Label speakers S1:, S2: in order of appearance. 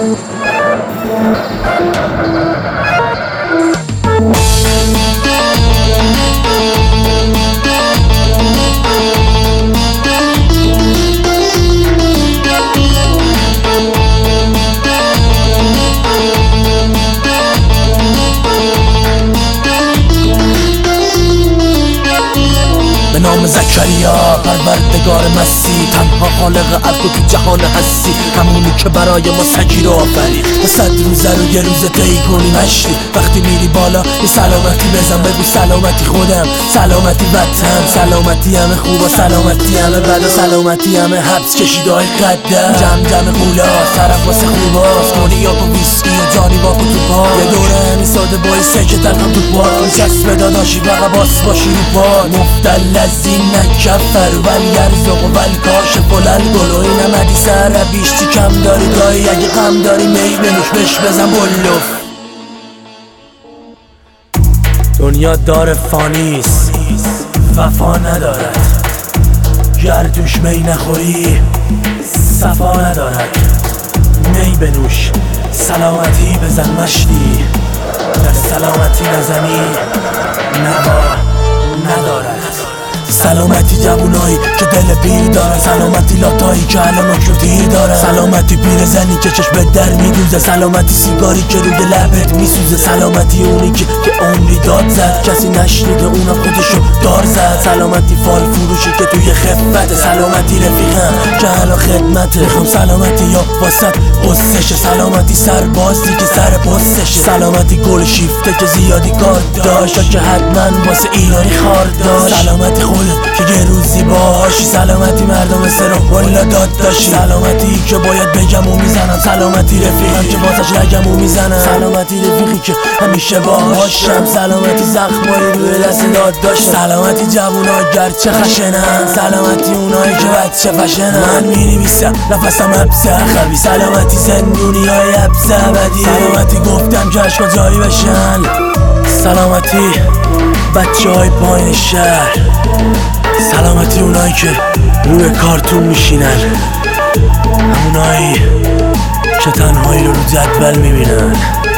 S1: به نام زکریا پروردگار مسیح، تنها خالق ارض و تو جهان هستی، همونی که برای ما سگی رو آفرید تا 100 روزه رو یه روز طی کنی مشتی. وقتی میری بالا یه سلامتی بزن، بگو سلامتی خودم، سلامتی وطن، سلامتی همه خوبا، سلامتی همه بدا، سلامتی همه حبس کشیدهای قدم، جمع قولا طرف واسه خوباست، کنیاک و ویسکی و جانی باک و تو پا، یه دوره همین ساده بایسته که تنها تو پا چسب داداشی فقط باس باشی رو پا، مفتل لذین نکفر ول یرزق ول کاشف الگل و این امدی سر بیشتی کم داری گاهی، اگه غم داری می بنوش بش بزن بلوف. دنیا دار فانیست وفا ندارد، گردوش می نخوری صفا ندارد، می بنوش سلامتی بزن مشتی، در سلامتی نزنی نوا ندارد. سلامتی جوونایی که دل پیر داره، سلامتی لاتایی که الان اکیوتیر داره، سلامتی پیر زنی که چشم در میدوزه، سلامتی سیگاری که روی لبت میسوزه، سلامتی اونی که عمری داد زد کسی نشنیده اونم خودشو دار زد، سلامتی فال فروشی که توی خفته، سلامتی رفیقم که الان خدمته، میخوام سلامتی یا واسط قصشه، سلامتی سربازی که سر پستشه، سلامتی گل شیفته که زیادی کار داشت که حتما واسه ایرانی خار داشت، سلامتی که یه روزی باهاشی، سلامتی مردم سرم والا داد داشی، سلامتی که باید بگم و میزنم، سلامتی رفیقم که واسش نگم و میزنم، سلامتی رفیقی که همیشه باهاشم، سلامتی زخمایی روی دست داد داشتم، سلامتی جوونا گرچه خشنن، سلامتی اونایی که بچه فشنن، من مینویسم نفسم حبسه خبی، سلامتی زندونی های حبسه ابدی، سلامتی گفتم که عشقا جاری بشن، سلامتی بچه های پایین شهر، سلامتی اونایی که روی کارتون میشینن، همونایی که تنهایی رو جدول میبینن.